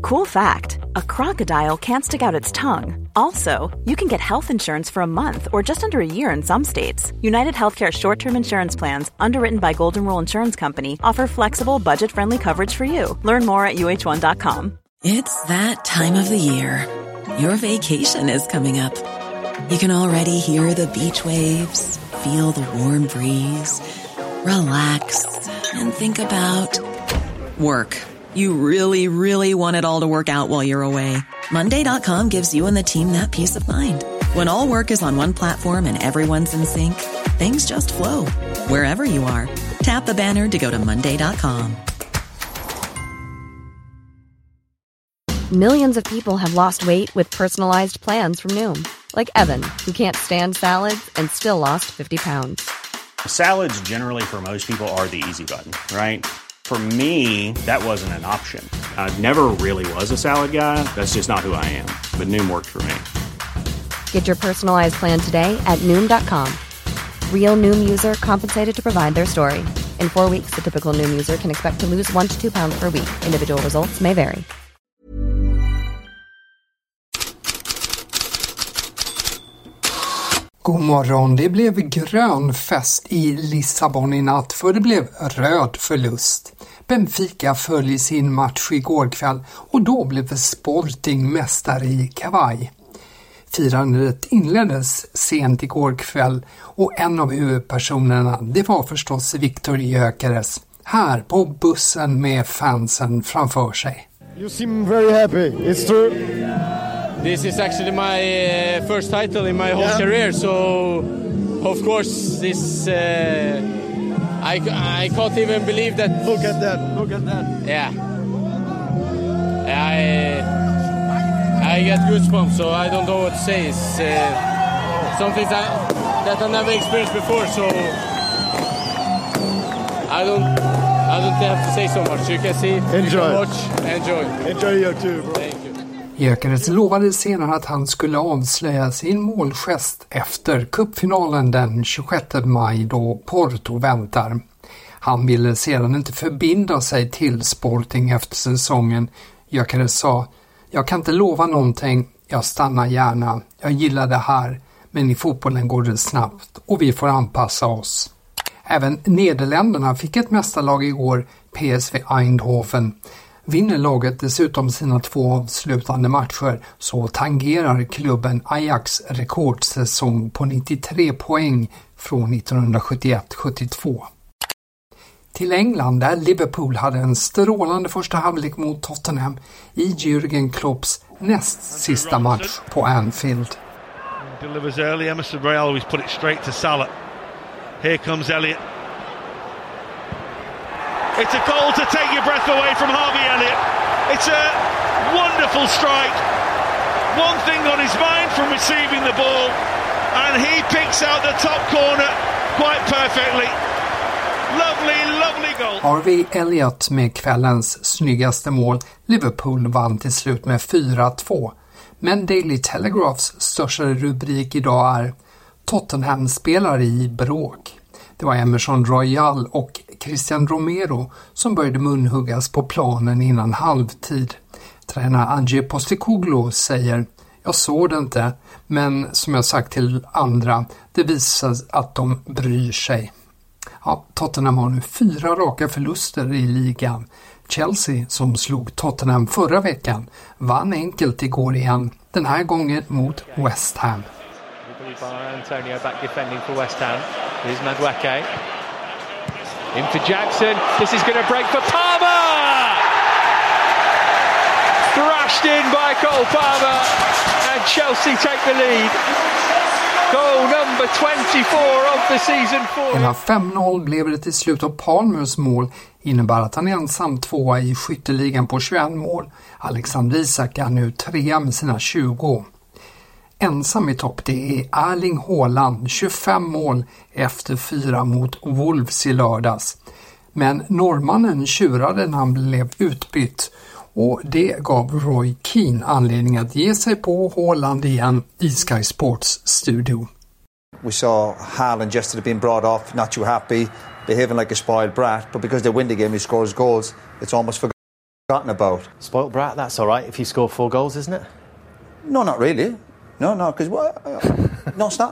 Cool fact, a crocodile can't stick out its tongue. Also, you can get health insurance for a month or just under a year in some states. United Healthcare short-term insurance plans, underwritten by Golden Rule Insurance Company, offer flexible, budget-friendly coverage for you. Learn more at uh1.com. It's that time of the year. Your vacation is coming up. You can already hear the beach waves, feel the warm breeze, relax, and think about work. You really, really want it all to work out while you're away. Monday.com gives you and the team that peace of mind. When all work is on one platform and everyone's in sync, things just flow. Wherever you are, tap the banner to go to Monday.com. Millions of people have lost weight with personalized plans from Noom. Like Evan, who can't stand salads and still lost 50 pounds. Salads generally for most people are the easy button, right? For me, that wasn't an option. I never really was a salad guy. That's just not who I am. But Noom worked for me. Get your personalized plan today at Noom.com. Real Noom user compensated to provide their story. In 4 weeks, the typical Noom user can expect to lose 1 to 2 pounds per week. Individual results may vary. God morgon, det blev grön fest i Lissabon i natt för det blev röd förlust. Benfica föll i sin match igår kväll och då blev Sporting mästare i kavaj. Firandet inleddes sent igår kväll och en av huvudpersonerna det var förstås Viktor Gyökeres här på bussen med fansen framför sig. You seem very happy, it's true. This is actually my first title in my whole career, so of course this I can't even believe that. Look at that. Yeah. I get goosebumps, so I don't know what to say. It's something that I never experienced before, so I don't have to say so much. You can see, enjoy. You can watch, enjoy you too, bro. Thank you. Gyökeres lovade senare att han skulle avslöja sin målgest efter cupfinalen den 26 maj då Porto väntar. Han ville sedan inte förbinda sig till Sporting efter säsongen. Gyökeres sa, jag kan inte lova någonting, jag stannar gärna, jag gillar det här, men i fotbollen går det snabbt och vi får anpassa oss. Även Nederländerna fick ett mästarlag igår, PSV Eindhoven. Vinner laget dessutom sina 2 avslutande matcher så tangerar klubben Ajax rekordsäsong på 93 poäng från 1971-72. Till England där Liverpool hade en strålande första halvlek mot Tottenham i Jürgen Klopps näst sista match på Anfield. Delivers early, Emerson Royal always put it straight to Salah. Here comes Elliott. It's a goal to take your breath away from Harvey Elliott. It's a wonderful strike. One thing on his mind from receiving the ball, and he picks out the top corner quite perfectly. Lovely goal. Harvey Elliott med kvällens snyggaste mål. Liverpool vann till slut med 4-2. Men Daily Telegraphs största rubrik idag är Tottenham spelar i bråk. Det var Emerson Royal och Christian Romero som började munhuggas på planen innan halvtid. Tränare Ange Postecoglou säger, jag såg det inte, men som jag sagt till andra, det visar att de bryr sig. Ja, Tottenham har nu 4 raka förluster i ligan. Chelsea, som slog Tottenham förra veckan, vann enkelt igår igen, den här gången mot West Ham. Antonio back defending for West Ham. Here's Madueke. In for Jackson. This is going to break for Palmer! Thrashed in by Cole Palmer. And Chelsea take the lead. Goal number 24 of the season 4. Hela 5-0 blev det till slut och Palmers mål innebär att han är ensam 2 i skytteligan på 21 mål. Alexander Isak är nu 3 med sina 20. Ensam i topp det är Erling Haaland, 25 mål efter 4 mot Wolves i lördags. Men norrmannen tjurade när han blev utbytt och det gav Roy Keane anledning att ge sig på Haaland igen i Sky Sports studio. We saw Haaland yesterday being brought off, not too happy, behaving like a spoiled brat, but because they win the game he scores goals, it's almost forgotten. Forgotten about. Spoilt brat, that's all right if you score 4 goals, isn't it? No, not really. No, because no, it's not.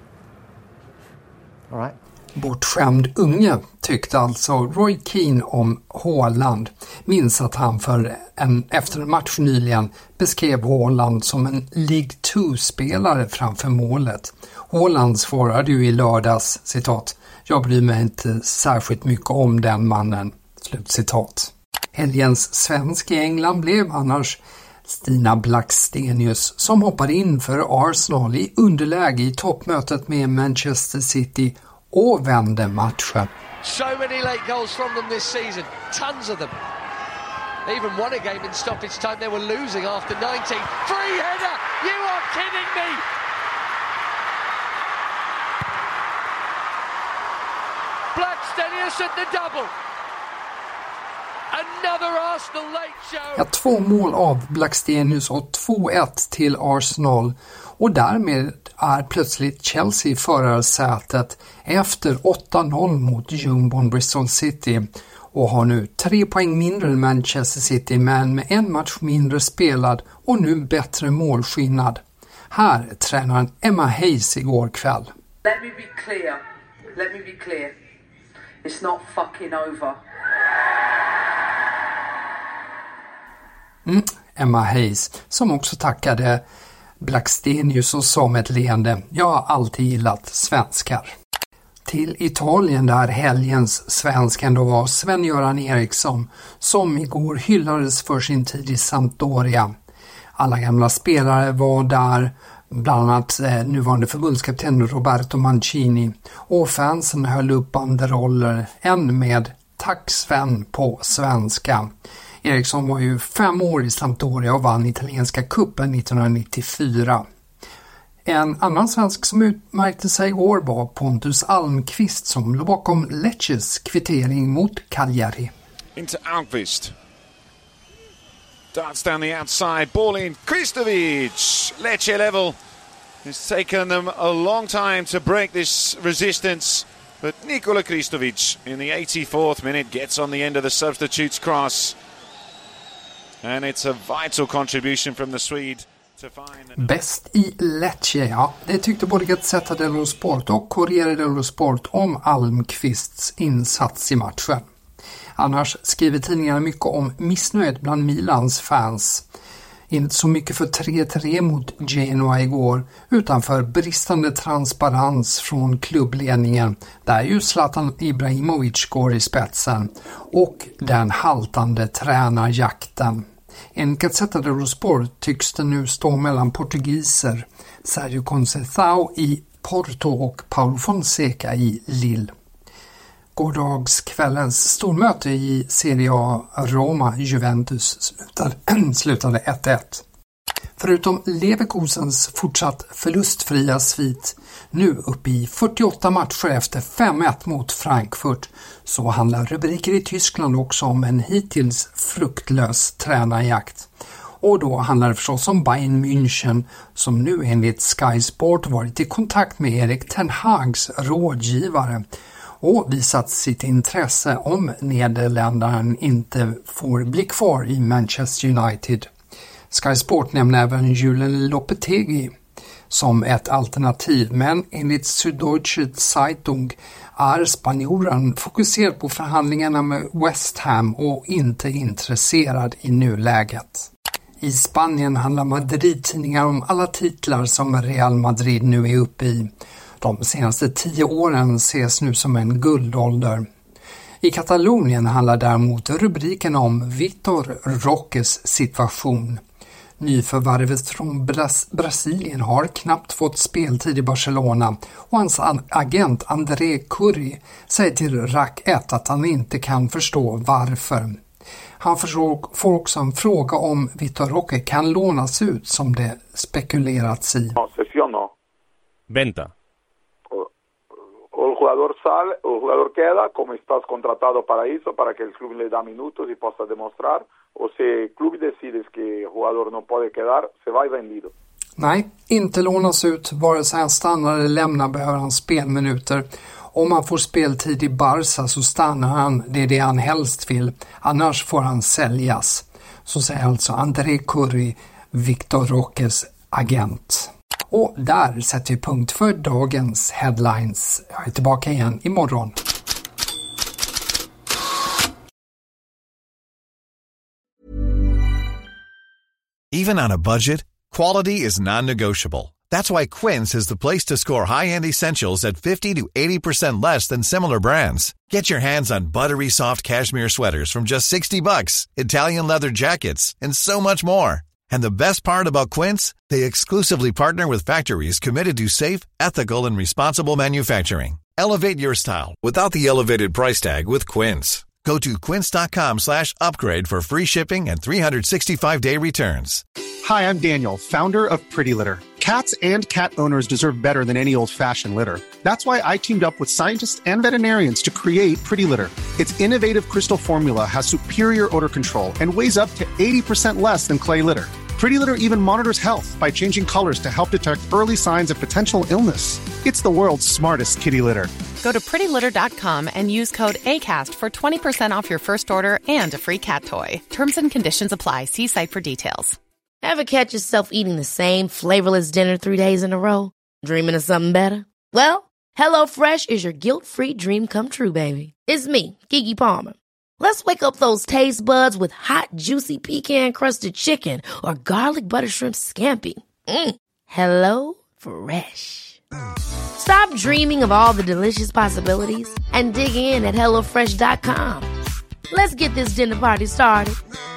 All right. Bortskämd unge, tyckte alltså Roy Keane om Haaland. Minns att han efter en match nyligen beskrev Haaland som en League 2-spelare framför målet. Haaland svarade ju i lördags, citat, "Jag bryr mig inte särskilt mycket om den mannen", slutcitat. Helgens svensk i England blev annars Stina Blackstenius som hoppade in för Arsenal i underläge i toppmötet med Manchester City och vände matchen. So many late goals from them this season, tons of them. Even won a game in stoppage time. They were losing after 90. Free header! You are kidding me! Blackstenius at the double. Another Arsenal late show. Ja, 2 mål av Blackstenius och 2-1 till Arsenal. Och därmed är plötsligt Chelsea i förarsätet efter 8-0 mot jumbon Bristol City och har nu 3 poäng mindre än Manchester City, men med en match mindre spelad och nu bättre målskillnad. Här är tränaren Emma Hayes igår kväll. Let me be clear. It's not fucking over. Emma Hayes, som också tackade Blackstenius och sa med ett leende: "Jag har alltid gillat svenskar." Till Italien där helgens svensk ändå var Sven-Göran Eriksson, som igår hyllades för sin tid i Sampdoria. Alla gamla spelare var där, bland annat nuvarande förbundskapten Roberto Mancini, och fansen höll upp banderoller, en med "Tack Sven" på svenska. Eriksson var ju 5 år i Sampdoria och vann italienska kuppen 1994. En annan svensk som utmärkte sig igår var Pontus Almqvist som låg bakom Lecces kvittering mot Cagliari. Into Almqvist. Darts down the outside, ball in, Kristovic, Lecce level. It's taken them a long time to break this resistance, but Nikola Kristovic in the 84th minute gets on the end of the substitute's cross. And it's a vital contribution from the Swede. Bäst i Lecce, ja. Det tyckte både Gazzetta dello Sport och Corriere dello Sport om Almqvists insats i matchen. Annars skriver tidningarna mycket om missnöjet bland Milans fans. Inte så mycket för 3-3 mot Genoa igår, utan för bristande transparens från klubbledningen, där ju Zlatan Ibrahimovic går i spetsen, och den haltande tränarjakten. En Gazzetta dello Sport tycks det nu stå mellan portugiser, Sergio Conceição i Porto och Paulo Fonseca i Lille. Gårdagskvällens stormöte i Serie A Roma-Juventus slutade 1-1. Förutom Leverkusens fortsatt förlustfria svit, nu uppe i 48 matcher efter 5-1 mot Frankfurt, så handlar rubriker i Tyskland också om en hittills fruktlös tränarjakt. Och då handlar det förstås om Bayern München, som nu enligt Sky Sport varit i kontakt med Erik ten Hags rådgivare och visat sitt intresse om nederländaren inte får bli kvar i Manchester United. Sky Sport nämner även Julen Lopetegui som ett alternativ, men enligt Süddeutsche Zeitung är spanjoren fokuserad på förhandlingarna med West Ham och inte intresserad i nuläget. I Spanien handlar Madrid-tidningar om alla titlar som Real Madrid nu är uppe i. De senaste 10 åren ses nu som en guldålder. I Katalonien handlar däremot rubriken om Vitor Roques situation. Nyförvärvet från Brasilien har knappt fått speltid i Barcelona och hans agent André Curry säger till RAC 1 att han inte kan förstå varför. Han får också en fråga om Vitor Roque kan lånas ut som det spekulerats i. Venta. O el jugador sale, o el jugador queda, como estás contratado para eso, para que el club le da minutos y possa demostrar, o si el club decide que el jugador no puede quedar, se va vendido. Nej, inte lånas ut. Vare sig han stannar eller lämnar behöver han spelminuter. Om han får speltid i Barca så stannar han, det är det han helst vill. Annars får han säljas. Så säger alltså André Curry, Victor Roques agent. Och där sätter vi punkt för dagens headlines. Jag är tillbaka igen imorgon. Even on a budget, quality is non-negotiable. That's why Quince is the place to score high-end essentials at 50 to 80% less than similar brands. Get your hands on buttery soft cashmere sweaters from just $60, Italian leather jackets, and so much more. And the best part about Quince, they exclusively partner with factories committed to safe, ethical, and responsible manufacturing. Elevate your style without the elevated price tag with Quince. Go to quince.com/upgrade for free shipping and 365-day returns. Hi, I'm Daniel, founder of Pretty Litter. Cats and cat owners deserve better than any old-fashioned litter. That's why I teamed up with scientists and veterinarians to create Pretty Litter. Its innovative crystal formula has superior odor control and weighs up to 80% less than clay litter. Pretty Litter even monitors health by changing colors to help detect early signs of potential illness. It's the world's smartest kitty litter. Go to prettylitter.com and use code ACAST for 20% off your first order and a free cat toy. Terms and conditions apply. See site for details. Ever catch yourself eating the same flavorless dinner 3 days in a row? Dreaming of something better? Well, HelloFresh is your guilt-free dream come true, baby. It's me, Keke Palmer. Let's wake up those taste buds with hot, juicy pecan-crusted chicken or garlic butter shrimp scampi. Hello Fresh. Stop dreaming of all the delicious possibilities and dig in at HelloFresh.com. Let's get this dinner party started.